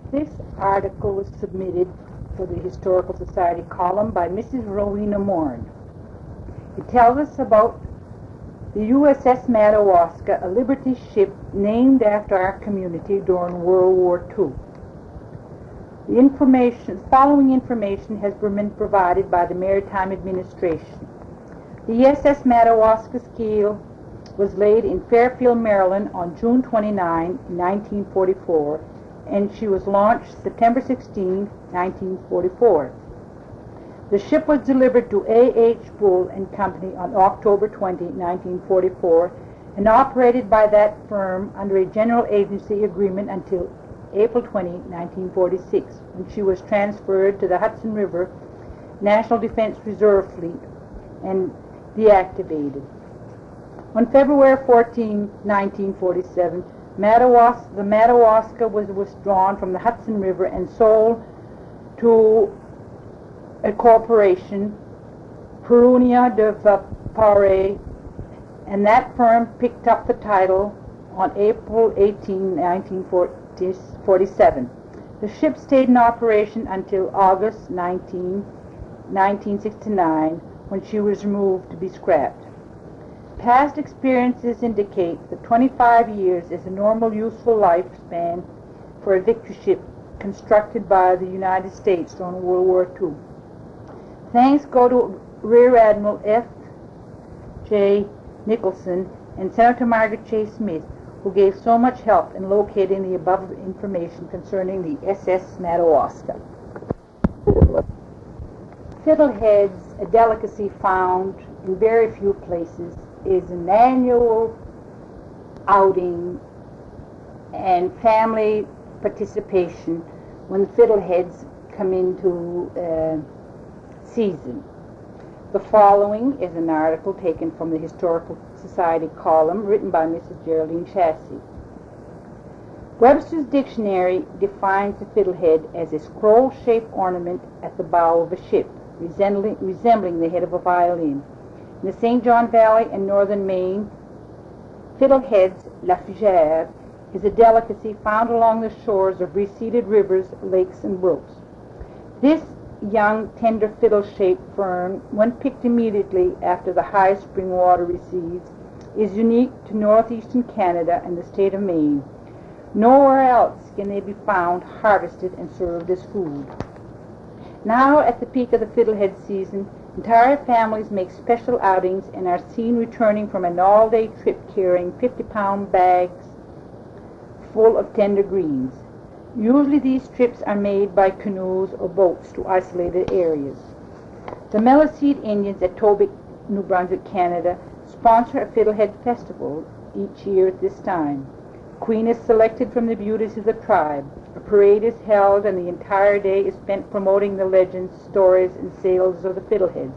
This article was submitted for the Historical Society column by Mrs. Rowena Moran. It tells us about the USS Madawaska, a Liberty ship named after our community during World War II. The following information has been provided by the Maritime Administration. The SS Madawaska's keel was laid in Fairfield, Maryland on June 29, 1944, and she was launched September 16, 1944. The ship was delivered to A.H. Bull and Company on October 20, 1944, and operated by that firm under a general agency agreement until April 20, 1946, when she was transferred to the Hudson River National Defense Reserve Fleet and deactivated. On February 14, 1947, the Madawaska was withdrawn from the Hudson River and sold to a corporation, Perunia de Vapare, and that firm picked up the title on April 18, 1947. The ship stayed in operation until August 19, 1969, when she was removed to be scrapped. Past experiences indicate that 25 years is a normal useful lifespan for a victory ship constructed by the United States during World War II. Thanks go to Rear Admiral F. J. Nicholson and Senator Margaret J. Smith, who gave so much help in locating the above information concerning the SS Madawaska. Fiddleheads, a delicacy found in very few places, is an annual outing and family participation when the fiddleheads come into season. The following is an article taken from the Historical Society column written by Mrs. Geraldine Chassie. Webster's Dictionary defines the fiddlehead as a scroll-shaped ornament at the bow of a ship, resembling the head of a violin. In the St. John Valley and northern Maine, fiddleheads, la figère, is a delicacy found along the shores of receded rivers, lakes, and brooks. This young, tender fiddle-shaped fern, when picked immediately after the high spring water recedes, is unique to northeastern Canada and the state of Maine. Nowhere else can they be found harvested and served as food. Now, at the peak of the fiddlehead season, entire families make special outings and are seen returning from an all-day trip carrying 50-pound bags full of tender greens. Usually these trips are made by canoes or boats to isolated areas. The Meliseed Indians at Tobique, New Brunswick, Canada, sponsor a fiddlehead festival each year at this time. A queen is selected from the beauties of the tribe. A parade is held, and the entire day is spent promoting the legends, stories, and sales of the fiddleheads.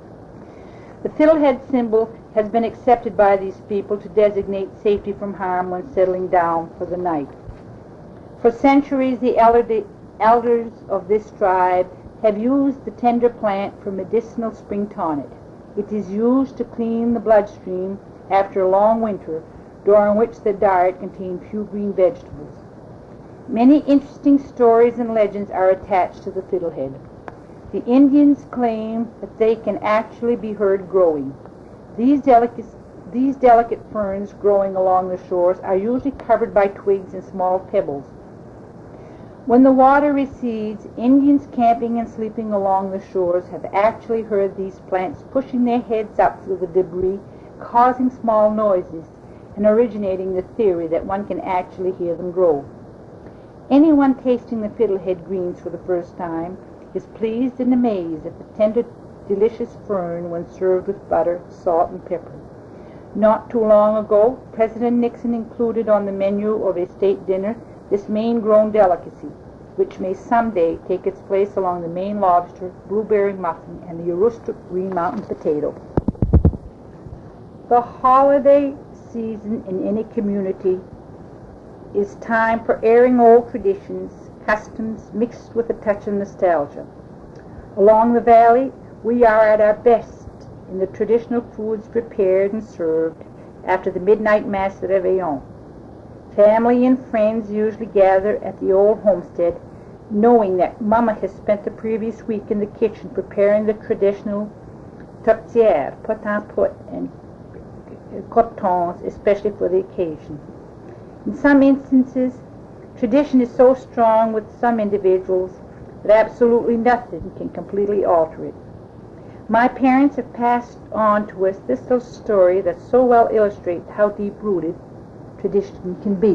The fiddlehead symbol has been accepted by these people to designate safety from harm when settling down for the night. For centuries, the elders of this tribe have used the tender plant for medicinal spring tonic. It is used to clean the bloodstream after a long winter, during which the diet contained few green vegetables. Many interesting stories and legends are attached to the fiddlehead. The Indians claim that they can actually be heard growing. These delicate ferns growing along the shores are usually covered by twigs and small pebbles. When the water recedes, Indians camping and sleeping along the shores have actually heard these plants pushing their heads up through the debris, causing small noises, and originating the theory that one can actually hear them grow. Anyone tasting the fiddlehead greens for the first time is pleased and amazed at the tender, delicious fern when served with butter, salt, and pepper. Not too long ago, President Nixon included on the menu of a state dinner this Maine-grown delicacy, which may someday take its place along the Maine lobster, blueberry muffin, and the Aroostook Green Mountain potato. The holiday season in any community is time for airing old traditions, customs mixed with a touch of nostalgia. Along the valley, we are at our best in the traditional foods prepared and served after the midnight mass at Réveillon. Family and friends usually gather at the old homestead, knowing that Mama has spent the previous week in the kitchen preparing the traditional tourtière, pot-en-pot, and crotons, especially for the occasion. In some instances, tradition is so strong with some individuals that absolutely nothing can completely alter it. My parents have passed on to us this little story that so well illustrates how deep-rooted tradition can be.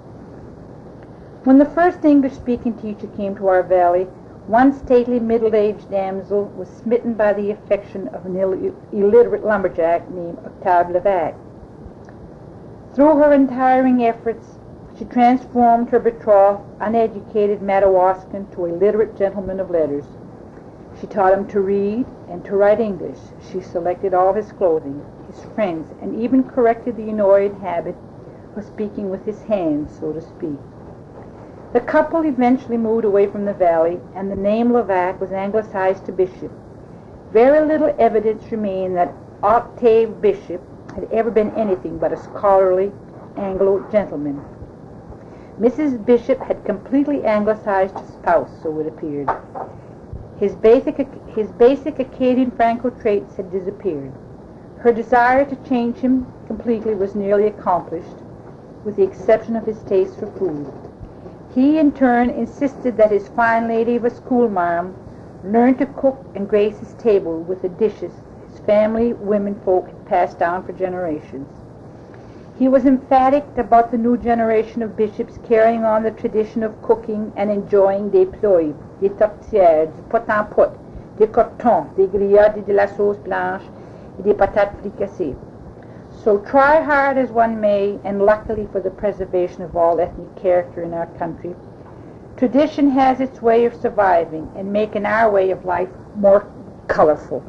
When the first English-speaking teacher came to our valley, one stately middle-aged damsel was smitten by the affection of an illiterate lumberjack named Octave Levac. Through her untiring efforts, she transformed her betrothed, uneducated Madawaska to a literate gentleman of letters. She taught him to read and to write English. She selected all his clothing, his friends, and even corrected the annoyed habit of speaking with his hands, so to speak. The couple eventually moved away from the valley, and the name Levac was anglicized to Bishop. Very little evidence remained that Octave Bishop had ever been anything but a scholarly Anglo gentleman. Mrs. Bishop had completely anglicized her spouse, so it appeared. His basic Acadian Franco traits had disappeared. Her desire to change him completely was nearly accomplished, with the exception of his taste for food. He, in turn, insisted that his fine lady of a schoolmarm learn to cook and grace his table with the dishes his family womenfolk had passed down for generations. He was emphatic about the new generation of bishops carrying on the tradition of cooking and enjoying des plats, des tourtières, du pot-en-pot, des crotons, des grillades de la sauce blanche, et des patates fricassées. So try hard as one may, and luckily for the preservation of all ethnic character in our country, tradition has its way of surviving and making our way of life more colorful.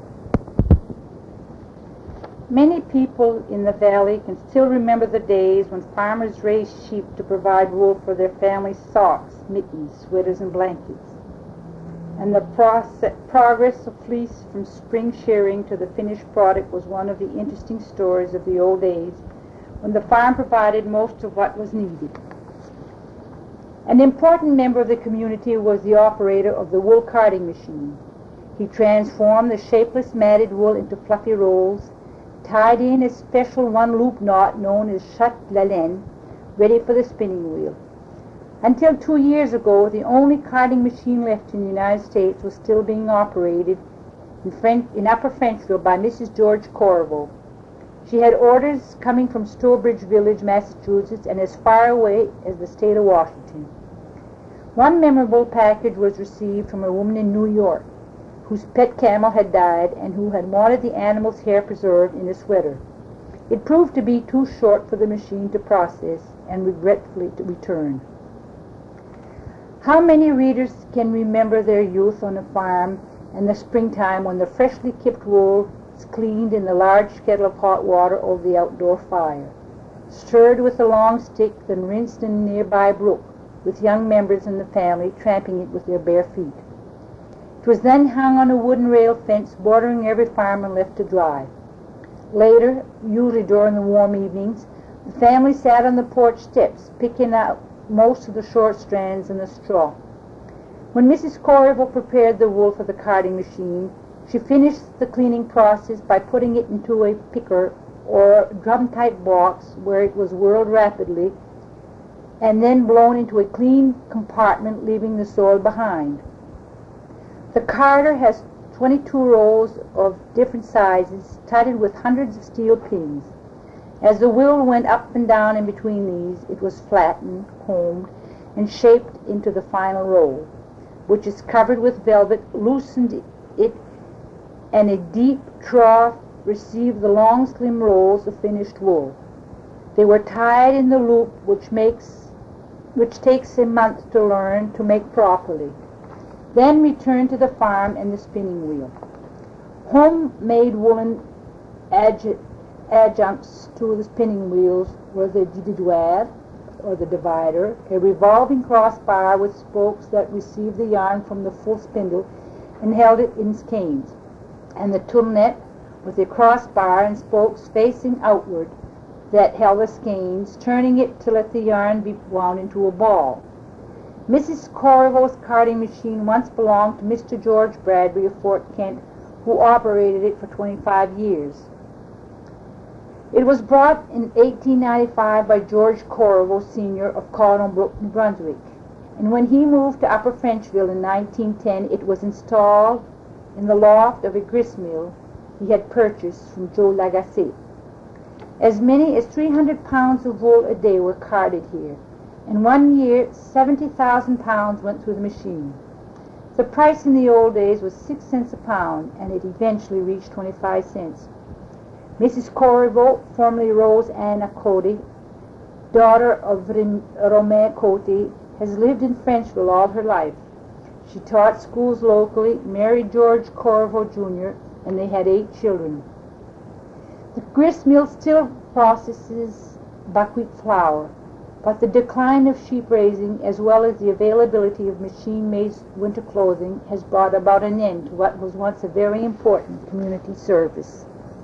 Many people in the valley can still remember the days when farmers raised sheep to provide wool for their families' socks, mittens, sweaters, and blankets. And the progress of fleece from spring shearing to the finished product was one of the interesting stories of the old days, when the farm provided most of what was needed. An important member of the community was the operator of the wool carding machine. He transformed the shapeless matted wool into fluffy rolls, tied in a special one-loop knot known as chat-la-laine, ready for the spinning wheel. Until 2 years ago, the only carding machine left in the United States was still being operated in Upper Frenchville by Mrs. George Corriveau. She had orders coming from Stourbridge Village, Massachusetts, and as far away as the state of Washington. One memorable package was received from a woman in New York, whose pet camel had died and who had wanted the animal's hair preserved in a sweater. It proved to be too short for the machine to process and regretfully to return. How many readers can remember their youth on a farm in the springtime when the freshly clipped wool was cleaned in the large kettle of hot water over the outdoor fire, stirred with a long stick, then rinsed in a nearby brook, with young members in the family tramping it with their bare feet. It was then hung on a wooden rail fence bordering every farm and left to dry. Later, usually during the warm evenings, the family sat on the porch steps, picking out most of the short strands in the straw. When Mrs. Corriveau prepared the wool for the carding machine, she finished the cleaning process by putting it into a picker or drum-type box where it was whirled rapidly and then blown into a clean compartment, leaving the soil behind. The carder has 22 rolls of different sizes, studded with hundreds of steel pins. As the wheel went up and down in between these, it was flattened, combed, and shaped into the final roll, which is covered with velvet, loosened it, and a deep trough received the long, slim rolls of finished wool. They were tied in the loop, which takes a month to learn to make properly, then returned to the farm and the spinning wheel. Homemade woolen adjuncts to the spinning wheels were the dividoir, or the divider, a revolving crossbar with spokes that received the yarn from the full spindle and held it in skeins, and the tournet with a crossbar and spokes facing outward, that held the skeins, turning it to let the yarn be wound into a ball. Mrs. Corrivel's carding machine once belonged to Mr. George Bradbury of Fort Kent, who operated it for 25 years. It was brought in 1895 by George Corrivel, Sr. of Cardinal Brook, New Brunswick, and when he moved to Upper Frenchville in 1910, it was installed in the loft of a gristmill he had purchased from Joe Lagacé. As many as 300 pounds of wool a day were carded here. In 1 year, 70,000 pounds went through the machine. The price in the old days was 6 cents a pound, and it eventually reached 25 cents. Mrs. Corrivel, formerly Rose Anna Cody, daughter of Romain Coty, has lived in Frenchville all her life. She taught schools locally, married George Corrivel, Jr., and they had 8 children. The grist mill still processes buckwheat flour, but the decline of sheep raising, as well as the availability of machine-made winter clothing, has brought about an end to what was once a very important community service.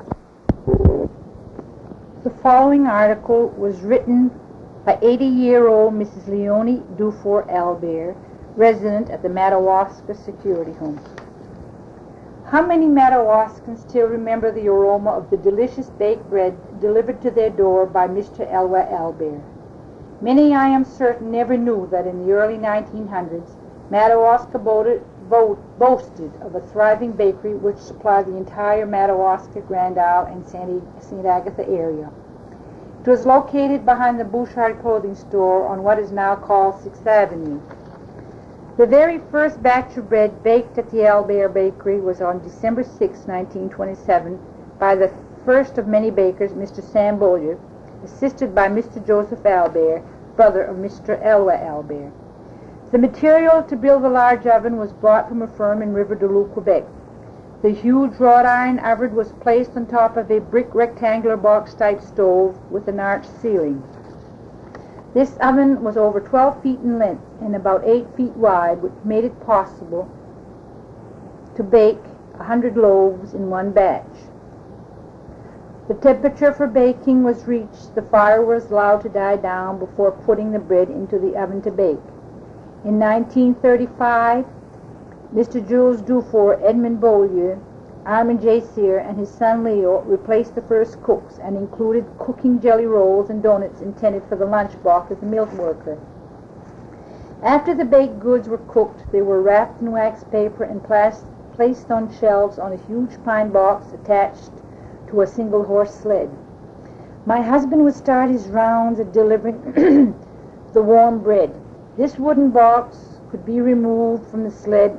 The following article was written by 80-year-old Mrs. Leonie Dufour Albert, resident at the Madawaska Security Home. How many Madawaskans still remember the aroma of the delicious baked bread delivered to their door by Mr. Elway Albert? Many, I am certain, never knew that in the early 1900s, Madawaska boasted of a thriving bakery which supplied the entire Madawaska, Grand Isle, and St. Agatha area. It was located behind the Bouchard clothing store on what is now called 6th Avenue. The very first batch of bread baked at the Albert Bakery was on December 6, 1927, by the first of many bakers, Mr. Sam Beaulieu, assisted by Mr. Joseph Albert, brother of Mr. Elway Albert. The material to build the large oven was brought from a firm in River-de-Loup, Quebec. The huge wrought iron oven was placed on top of a brick rectangular box-type stove with an arched ceiling. This oven was over 12 feet in length and about 8 feet wide, which made it possible to bake 100 loaves in one batch. The temperature for baking was reached. The fire was allowed to die down before putting the bread into the oven to bake. In 1935, Mr. Jules Dufour, Edmund Beaulieu, Armand J. Cyr, and his son Leo replaced the first cooks and included cooking jelly rolls and donuts intended for the lunchbox of the milk worker. After the baked goods were cooked, they were wrapped in wax paper and placed on shelves on a huge pine box attached to a single horse sled. My husband would start his rounds of delivering the warm bread. This wooden box could be removed from the sled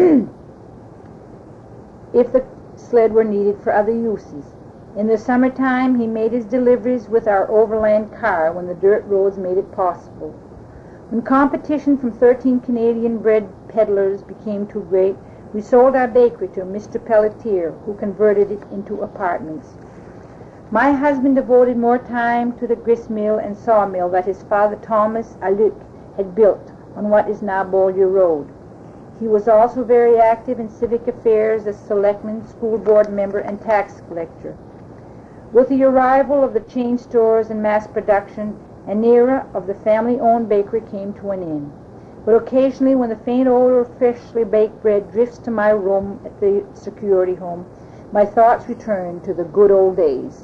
if the sled were needed for other uses. In the summertime, he made his deliveries with our overland car when the dirt roads made it possible. When competition from 13 Canadian bread peddlers became too great, we sold our bakery to Mr. Pelletier, who converted it into apartments. My husband devoted more time to the grist mill and sawmill that his father Thomas Aluc had built on what is now Beaulieu Road. He was also very active in civic affairs as selectman, school board member, and tax collector. With the arrival of the chain stores and mass production, an era of the family-owned bakery came to an end. But occasionally, when the faint odor of freshly baked bread drifts to my room at the security home, my thoughts return to the good old days.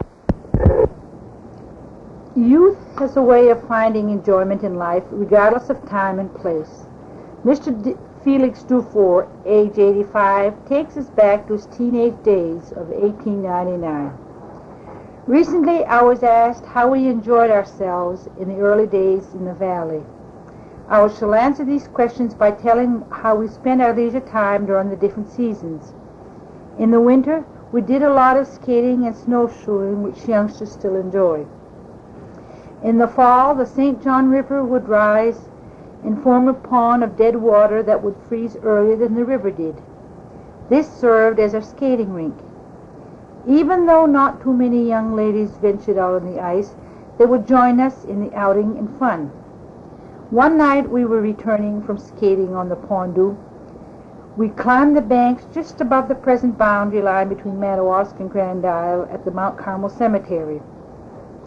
Youth has a way of finding enjoyment in life regardless of time and place. Mr. Felix Dufour, age 85, takes us back to his teenage days of 1899. Recently, I was asked how we enjoyed ourselves in the early days in the valley. I shall answer these questions by telling how we spent our leisure time during the different seasons. In the winter, we did a lot of skating and snowshoeing, which youngsters still enjoy. In the fall, the St. John River would rise and form a pond of dead water that would freeze earlier than the river did. This served as our skating rink. Even though not too many young ladies ventured out on the ice, they would join us in the outing and fun. One night we were returning from skating on the Pondu. We climbed the banks just above the present boundary line between Madawaska and Grand Isle at the Mount Carmel Cemetery.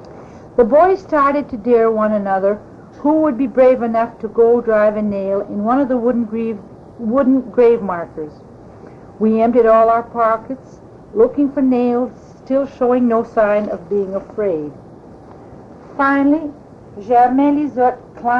The boys started to dare one another who would be brave enough to go drive a nail in one of the wooden grave markers. We emptied all our pockets, looking for nails, still showing no sign of being afraid. Finally, Germain Lizotte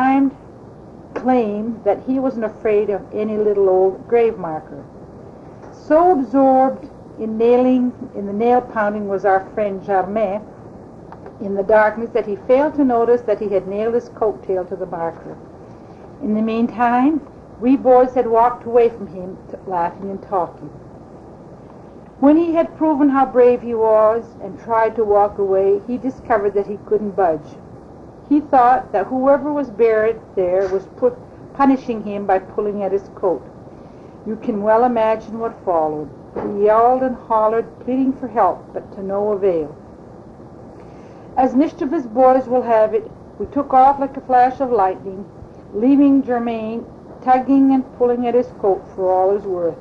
claimed that he wasn't afraid of any little old grave marker. So absorbed in the nail pounding was our friend Germain in the darkness that he failed to notice that he had nailed his coat-tail to the marker. In the meantime, we boys had walked away from him, laughing and talking. When he had proven how brave he was and tried to walk away, he discovered that he couldn't budge. He thought that whoever was buried there was punishing him by pulling at his coat. You can well imagine what followed. He yelled and hollered, pleading for help, but to no avail. As mischievous boys will have it, we took off like a flash of lightning, leaving Germain tugging and pulling at his coat for all his worth.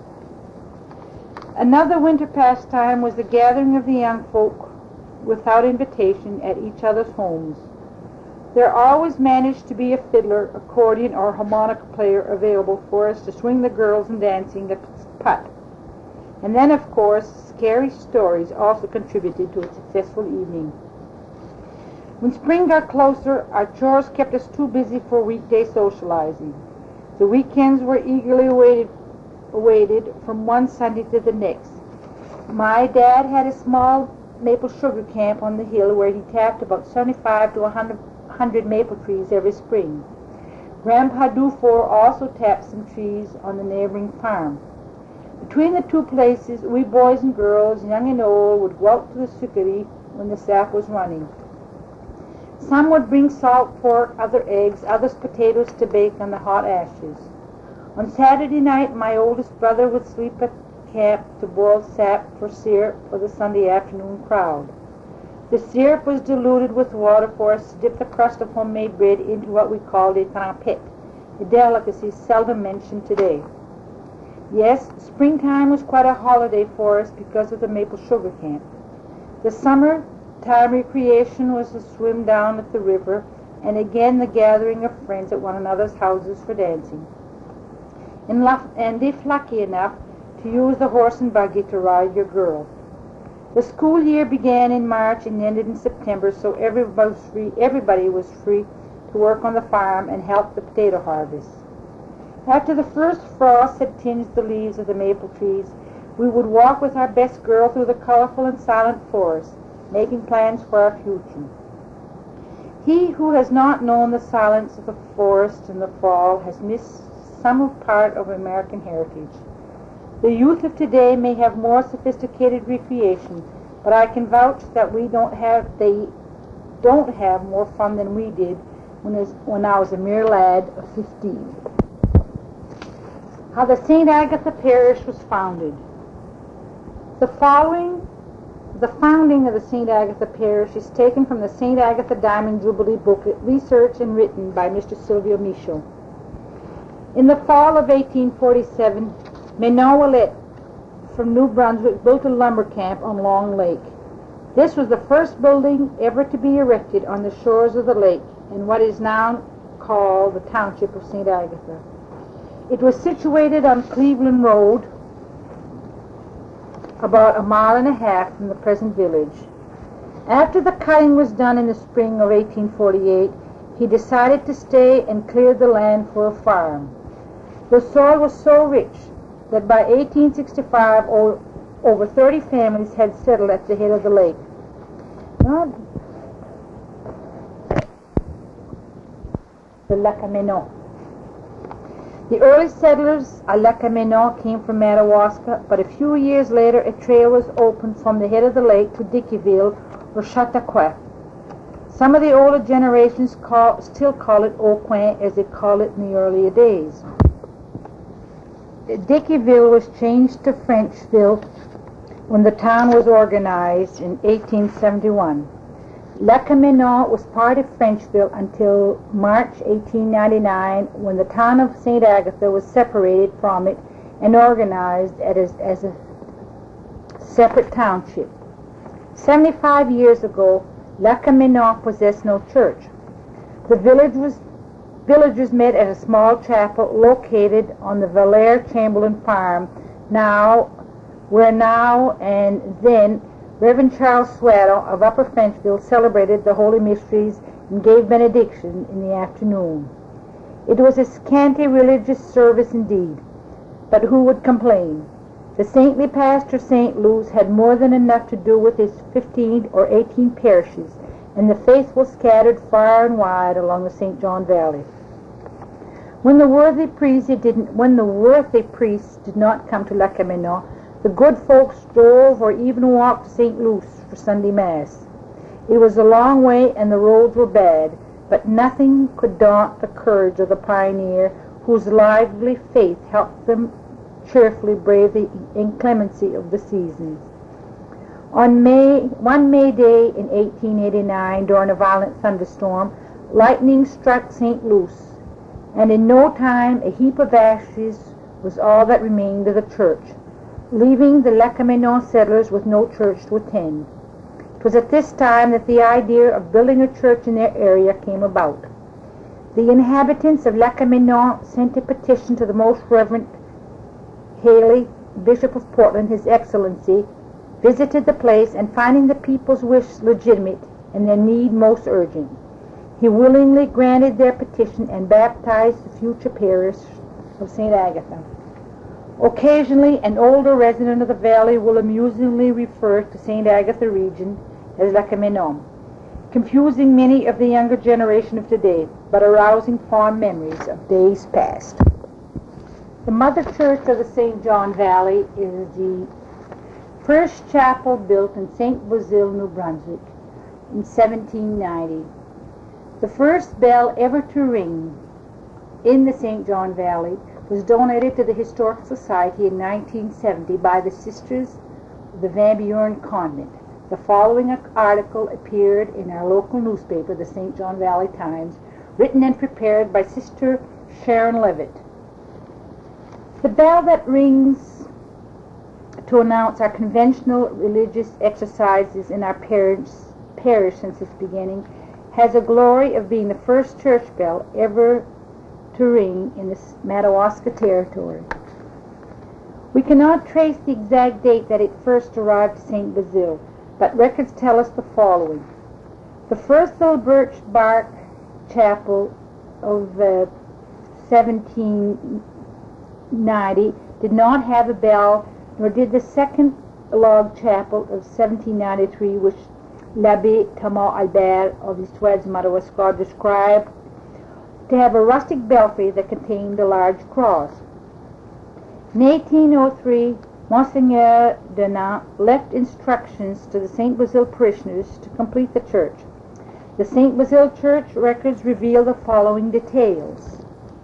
Another winter pastime was the gathering of the young folk without invitation at each other's homes. There always managed to be a fiddler, accordion, or harmonica player available for us to swing the girls in dancing the putt. And then, of course, scary stories also contributed to a successful evening. When spring got closer, our chores kept us too busy for weekday socializing. The weekends were eagerly awaited from one Sunday to the next. My dad had a small maple sugar camp on the hill where he tapped about 75 to 100 maple trees every spring. Grandpa Dufour also tapped some trees on the neighboring farm. Between the two places, we boys and girls, young and old, would go out to the suckery when the sap was running. Some would bring salt pork, other eggs, others potatoes to bake on the hot ashes. On Saturday night, my oldest brother would sleep at camp to boil sap for syrup for the Sunday afternoon crowd. The syrup was diluted with water for us to dip the crust of homemade bread into what we called a trempette, a delicacy seldom mentioned today. Yes, springtime was quite a holiday for us because of the maple sugar camp. The summer time recreation was to swim down at the river, and again the gathering of friends at one another's houses for dancing. And if lucky enough, to use the horse and buggy to ride your girl. The school year began in March and ended in September, so everybody was free to work on the farm and help the potato harvest. After the first frost had tinged the leaves of the maple trees, we would walk with our best girl through the colorful and silent forest, making plans for our future. He who has not known the silence of the forest in the fall has missed some part of American heritage. The youth of today may have more sophisticated recreation, but I can vouch that they don't have more fun than we did when I was a mere lad of 15. How the St. Agatha Parish was founded. The founding of the St. Agatha Parish is taken from the St. Agatha Diamond Jubilee booklet, researched and written by Mr. Silvio Michaud. In the fall of 1847, Menon Ouellette from New Brunswick built a lumber camp on Long Lake. This was the first building ever to be erected on the shores of the lake in what is now called the township of St. Agatha. It was situated on Cleveland Road, about a mile and a half from the present village. After the cutting was done in the spring of 1848, he decided to stay and clear the land for a farm. The soil was so rich that by 1865 over 30 families had settled at the head of the lake. The Lac Menon. The early settlers à Lac Menon came from Madawaska, but a few years later a trail was opened from the head of the lake to Dickeyville or Chautauqua. Some of the older generations still call it Aucoin, as they called it in the earlier days. Dickeyville was changed to Frenchville when the town was organized in 1871. Lac Menon was part of Frenchville until March 1899, when the town of St. Agatha was separated from it and organized as a separate township. 75 years ago, Lac-qui-Menon possessed no church. The villagers met at a small chapel located on the Valère Chamberlain farm, where now and then Reverend Charles Swaddle of Upper Frenchville celebrated the Holy Mysteries and gave benediction in the afternoon. It was a scanty religious service indeed, but who would complain? The saintly pastor St. Louis had more than enough to do with his 15 or 18 parishes, and the faithful scattered far and wide along the St. John Valley. When the worthy priests did not come to Lac-qui-Menon, the good folks drove or even walked to St. Louis for Sunday Mass. It was a long way and the roads were bad, but nothing could daunt the courage of the pioneer whose lively faith helped them cheerfully brave the inclemency of the seasons. On one May day in 1889, during a violent thunderstorm, lightning struck St. Louis, and in no time a heap of ashes was all that remained of the church, leaving the Lac-qui-Menon settlers with no church to attend. It was at this time that the idea of building a church in their area came about. The inhabitants of Lac-qui-Menon sent a petition to the Most Reverend Haley, Bishop of Portland, His Excellency, visited the place, and finding the people's wish legitimate and their need most urgent, he willingly granted their petition and baptized the future parish of St. Agatha. Occasionally, an older resident of the valley will amusingly refer to St. Agatha region as Lac-qui-Menon, confusing many of the younger generation of today, but arousing fond memories of days past. The Mother Church of the St. John Valley is the first chapel built in St. Basile, New Brunswick in 1790. The first bell ever to ring in the St. John Valley was donated to the Historical Society in 1970 by the Sisters of the Van Buren Convent. The following article appeared in our local newspaper, the St. John Valley Times, written and prepared by Sister Sharon Levitt. The bell that rings to announce our conventional religious exercises in our parish since its beginning has a glory of being the first church bell ever to ring in the Madawaska territory. We cannot trace the exact date that it first arrived to St. Basile, but records tell us the following. The first little birch bark chapel of 1790 did not have a bell, nor did the second log chapel of 1793, which l'Abbé Thomas Albert of the Suède Madawaska described to have a rustic belfry that contained a large cross. In 1803, Monseigneur Denan left instructions to the St. Basile parishioners to complete the church. The St. Basile church records reveal the following details.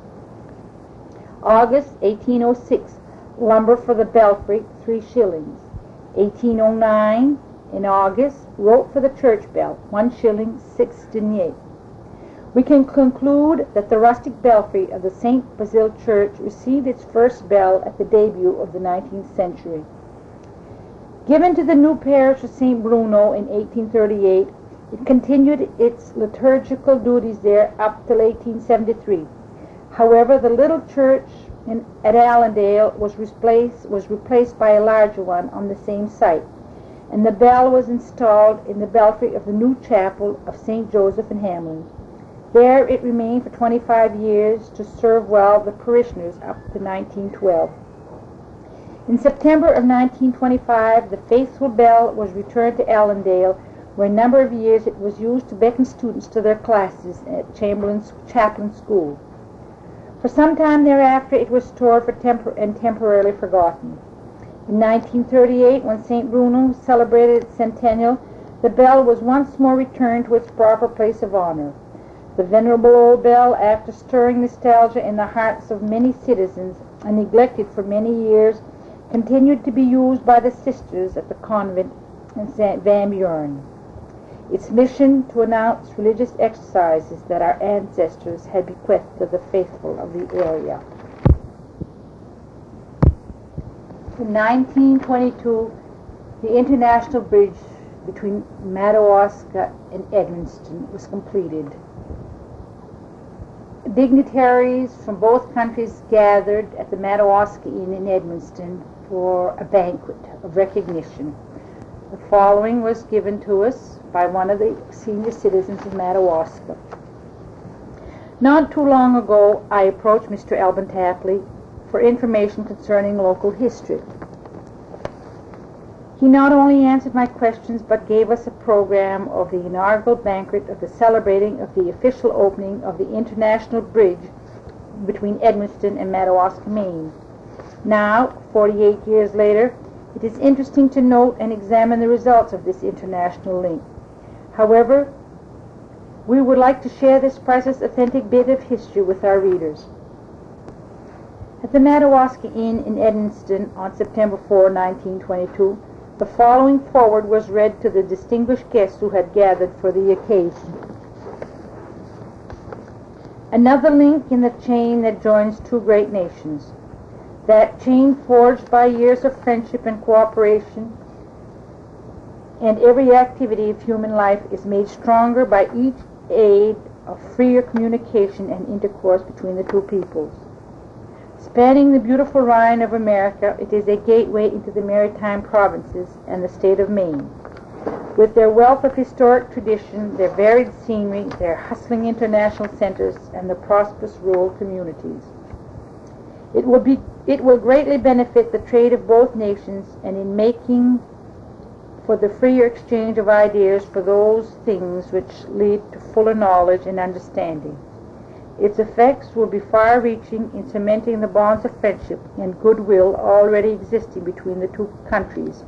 August 1806, lumber for the belfry, 3 shillings. 1809, in August, rope for the church bell, 1 shilling, 6 deniers. We can conclude that the rustic belfry of the St. Basile Church received its first bell at the debut of the 19th century. Given to the new parish of St. Bruno in 1838, it continued its liturgical duties there up till 1873. However, the little church at Allendale was replaced by a larger one on the same site, and the bell was installed in the belfry of the new chapel of St. Joseph in Hamlin. There it remained for 25 years to serve well the parishioners up to 1912. In September of 1925, the faithful bell was returned to Allendale, where a number of years it was used to beckon students to their classes at Chaplain School. For some time thereafter, it was stored and temporarily forgotten. In 1938, when St. Bruno celebrated its centennial, the bell was once more returned to its proper place of honor. The venerable old bell, after stirring nostalgia in the hearts of many citizens and neglected for many years, continued to be used by the sisters at the convent in St. Van Buren. Its mission to announce religious exercises that our ancestors had bequeathed to the faithful of the area. In 1922, the International Bridge between Madawaska and Edmundston was completed. Dignitaries from both countries gathered at the Madawaska Inn in Edmundston for a banquet of recognition. The following was given to us by one of the senior citizens of Madawaska. Not too long ago, I approached Mr. Alban Tapley for information concerning local history. He not only answered my questions, but gave us a program of the inaugural banquet of the celebrating of the official opening of the international bridge between Edmundston and Madawaska, Maine. Now, 48 years later, it is interesting to note and examine the results of this international link. However, we would like to share this priceless, authentic bit of history with our readers. At the Madawaska Inn in Edmundston on September 4, 1922, the following foreword was read to the distinguished guests who had gathered for the occasion. Another link in the chain that joins two great nations. That chain forged by years of friendship and cooperation, and every activity of human life is made stronger by each aid of freer communication and intercourse between the two peoples. Spanning the beautiful Rhine of America, it is a gateway into the maritime provinces and the state of Maine. With their wealth of historic tradition, their varied scenery, their hustling international centers, and the prosperous rural communities. It will greatly benefit the trade of both nations, and in making for the freer exchange of ideas for those things which lead to fuller knowledge and understanding. Its effects will be far-reaching in cementing the bonds of friendship and goodwill already existing between the two countries.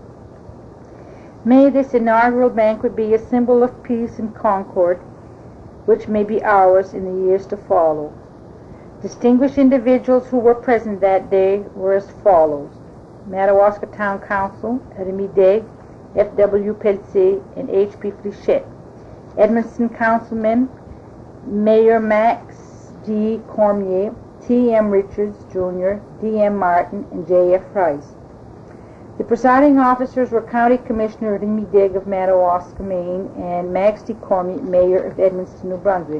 May this inaugural banquet be a symbol of peace and concord, which may be ours in the years to follow. Distinguished individuals who were present that day were as follows: Madawaska Town Council, Rémi Daigle, F.W. Pelletier, and H.P. Fléchette. Edmundston Councilmen, Mayor Max D. Cormier, T.M. Richards, Jr., D.M. Martin, and J.F. Rice. The presiding officers were County Commissioner Rémi Daigle of Madawaska, Maine, and Max D. Cormier, Mayor of Edmundston, New Brunswick.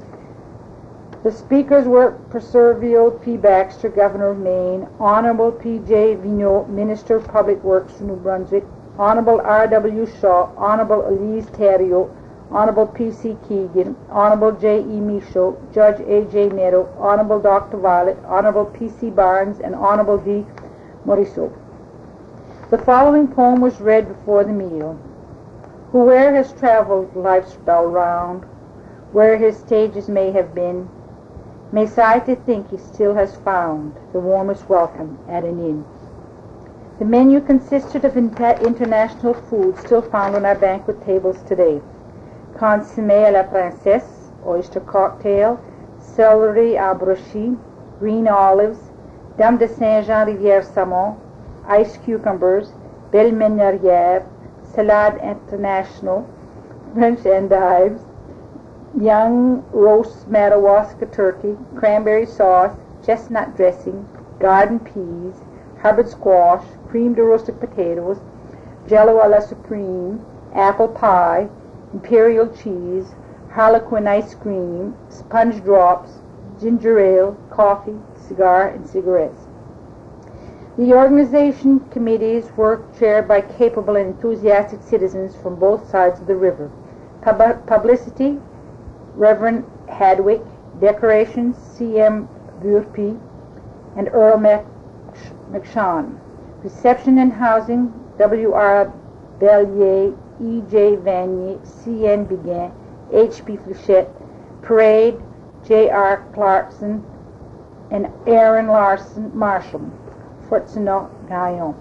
The speakers were Percival P. Baxter, Governor of Maine, Honorable P.J. Vigneault, Minister of Public Works for New Brunswick, Honorable R.W. Shaw, Honorable Elise Thériault, Honorable P.C. Keegan, Honorable J.E. Michaud, Judge A.J. Neto, Honorable Dr. Violet, Honorable P.C. Barnes, and Honorable D. Morisseau. The following poem was read before the meal. Whoe'er has traveled life's dull round, where his stages may have been, may sigh to think he still has found the warmest welcome at an inn. The menu consisted of international food still found on our banquet tables today. Consommé à la princesse, oyster cocktail, celery à brochy, green olives, dame de Saint-Jean rivière salmon, ice cucumbers, belle menorière, salade international, French endives, young roast Madawaska turkey, cranberry sauce, chestnut dressing, garden peas, Hubbard squash, creamed roasted potatoes, jello a la supreme, apple pie, imperial cheese, harlequin ice cream, sponge drops, ginger ale, coffee, cigar, and cigarettes. The organization committees were chaired by capable and enthusiastic citizens from both sides of the river. Publicity, Reverend Hadwick. Decorations, C.M. Burpee and Earl McShawn. Reception and housing, W.R. Bellier, E.J. Vanier, C.N. Biguin, H.P. Fléchette. Parade, J.R. Clarkson and Aaron Larson Marshall, Fortunato-Gaillon.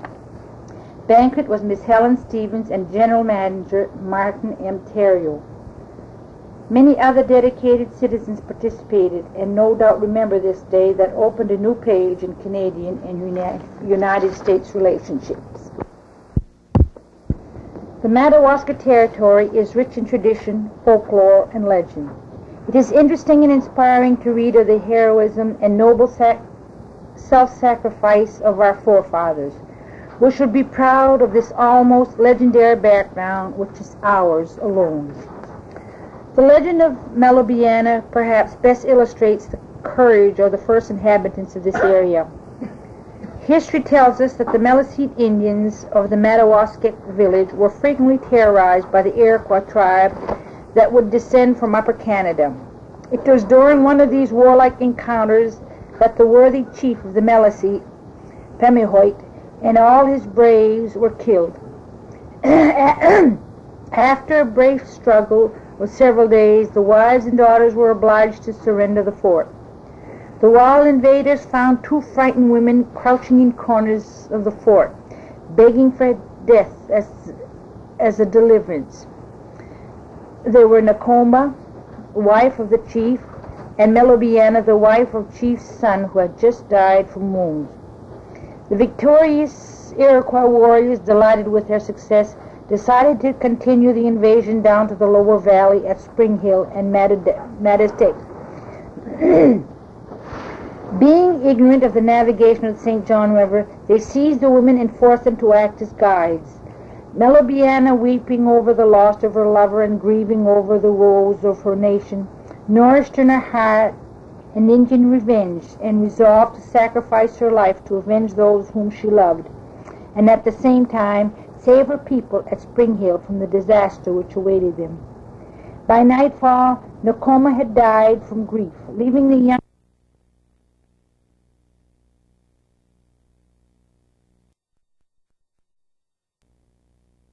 Banquet was Miss Helen Stevens and General Manager Martin M. Thériault. Many other dedicated citizens participated and no doubt remember this day that opened a new page in Canadian and United States relationships. The Madawaska territory is rich in tradition, folklore, and legend. It is interesting and inspiring to read of the heroism and noble self-sacrifice of our forefathers, We should be proud of this almost legendary background, which is ours alone. The legend of Melobiana perhaps best illustrates the courage of the first inhabitants of this area. History tells us that the Milicete Indians of the Madawaskek village were frequently terrorized by the Iroquois tribe that would descend from Upper Canada. It was during one of these warlike encounters that the worthy chief of the Milicete, Pemihoit, and all his braves were killed. After a brave struggle of several days, the wives and daughters were obliged to surrender the fort. The wild invaders found two frightened women crouching in corners of the fort, begging for death as a deliverance. They were Nakoma, wife of the chief, and Melobiana, the wife of chief's son who had just died from wounds. The victorious Iroquois warriors, delighted with their success, decided to continue the invasion down to the lower valley at Spring Hill and Madistec. Being ignorant of the navigation of the St. John River, they seized the women and forced them to act as guides. Melobiana, weeping over the loss of her lover and grieving over the woes of her nation, nourished in her heart an Indian revenge and resolved to sacrifice her life to avenge those whom she loved, and at the same time save her people at Spring Hill from the disaster which awaited them. By nightfall, Nakoma had died from grief, leaving the young